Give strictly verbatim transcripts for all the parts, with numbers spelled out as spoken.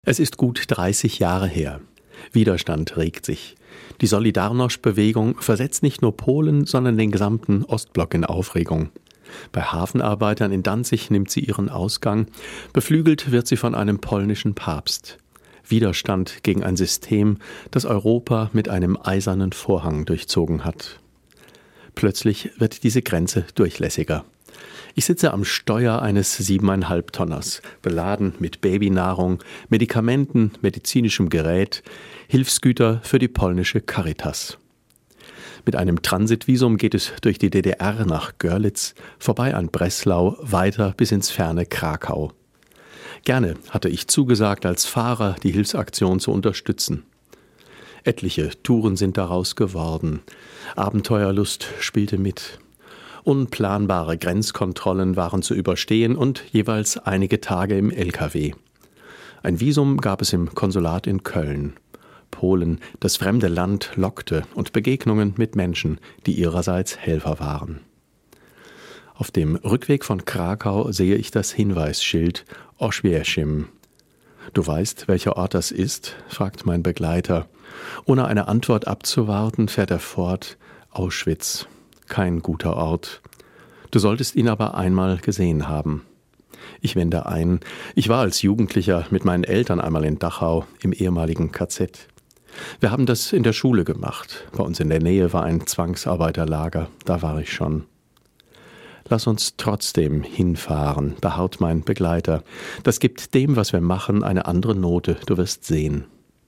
Es ist gut dreißig Jahre her. Widerstand regt sich. Die Solidarność-Bewegung versetzt nicht nur Polen, sondern den gesamten Ostblock in Aufregung. Bei Hafenarbeitern in Danzig nimmt sie ihren Ausgang. Beflügelt wird sie von einem polnischen Papst. Widerstand gegen ein System, das Europa mit einem eisernen Vorhang durchzogen hat. Plötzlich wird diese Grenze durchlässiger. Ich sitze am Steuer eines siebeneinhalb Tonners, beladen mit Babynahrung, Medikamenten, medizinischem Gerät, Hilfsgüter für die polnische Caritas. Mit einem Transitvisum geht es durch die D D R nach Görlitz, vorbei an Breslau, weiter bis ins ferne Krakau. Gerne hatte ich zugesagt, als Fahrer die Hilfsaktion zu unterstützen. Etliche Touren sind daraus geworden. Abenteuerlust spielte mit. Unplanbare Grenzkontrollen waren zu überstehen und jeweils einige Tage im L K W. Ein Visum gab es im Konsulat in Köln. Polen, das fremde Land, lockte und Begegnungen mit Menschen, die ihrerseits Helfer waren. Auf dem Rückweg von Krakau sehe ich das Hinweisschild Oświęcim. »Du weißt, welcher Ort das ist?« fragt mein Begleiter. Ohne eine Antwort abzuwarten, fährt er fort: »Auschwitz. Kein guter Ort. Du solltest ihn aber einmal gesehen haben.« Ich wende ein. Ich war als Jugendlicher mit meinen Eltern einmal in Dachau im ehemaligen K Z. Wir haben das in der Schule gemacht. Bei uns in der Nähe war ein Zwangsarbeiterlager. Da war ich schon. »Lass uns trotzdem hinfahren«, beharrt mein Begleiter. »Das gibt dem, was wir machen, eine andere Note. Du wirst sehen.«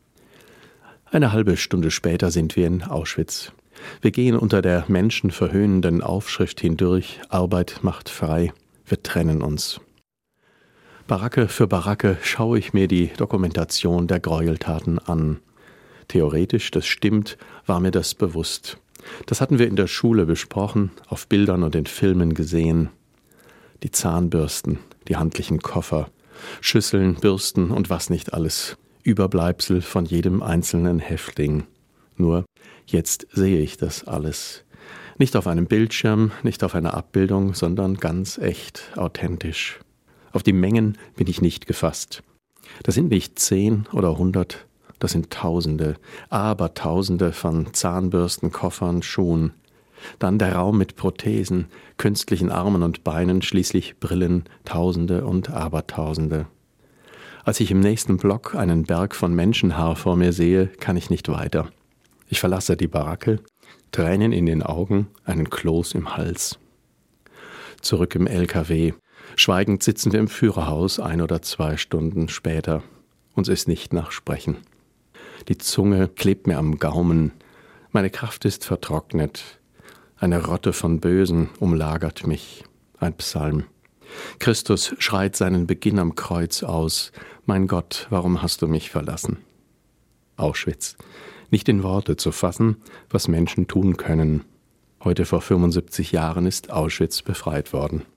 Eine halbe Stunde später sind wir in Auschwitz. Wir gehen unter der menschenverhöhnenden Aufschrift hindurch: Arbeit macht frei. Wir trennen uns. Baracke für Baracke schaue ich mir die Dokumentation der Gräueltaten an. Theoretisch, das stimmt, war mir das bewusst. Das hatten wir in der Schule besprochen, auf Bildern und in Filmen gesehen. Die Zahnbürsten, die handlichen Koffer, Schüsseln, Bürsten und was nicht alles. Überbleibsel von jedem einzelnen Häftling. Nur, jetzt sehe ich das alles. Nicht auf einem Bildschirm, nicht auf einer Abbildung, sondern ganz echt, authentisch. Auf die Mengen bin ich nicht gefasst. Das sind nicht zehn oder hundert, das sind Tausende, Abertausende von Zahnbürsten, Koffern, Schuhen. Dann der Raum mit Prothesen, künstlichen Armen und Beinen, schließlich Brillen, Tausende und Abertausende. Als ich im nächsten Block einen Berg von Menschenhaar vor mir sehe, kann ich nicht weiter. Ich verlasse die Baracke, Tränen in den Augen, einen Kloß im Hals. Zurück im L K W. Schweigend sitzen wir im Führerhaus ein oder zwei Stunden später. Uns ist nicht nach Sprechen. Die Zunge klebt mir am Gaumen. Meine Kraft ist vertrocknet. Eine Rotte von Bösen umlagert mich. Ein Psalm. Christus schreit seinen Beginn am Kreuz aus. Mein Gott, warum hast du mich verlassen? Auschwitz. Nicht in Worte zu fassen, was Menschen tun können. Heute vor fünfundsiebzig Jahren ist Auschwitz befreit worden.